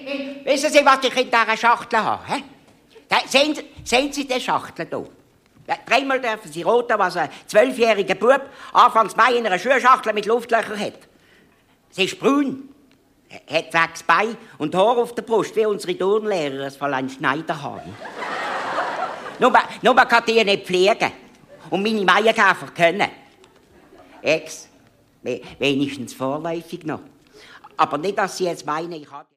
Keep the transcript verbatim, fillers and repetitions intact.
Wissen Sie, was ich in dieser Schachtel habe? He? Da, sehen, Sie- sehen Sie die Schachtel hier? Ja, dreimal dürfen Sie roten, was ein zwölfjähriger Bub Anfangs Mai in einer Schuhschachtel mit Luftlöchern hat. Sie ist braun, hat sechs Beine und Haar auf der Brust, wie unsere Turnlehrer es Fräulein Schneider haben. nur, nur man kann die nicht pflegen. Und meine Maienkäfer können. Ex, we- wenigstens vorläufig noch. Aber nicht, dass Sie jetzt meinen, ich habe...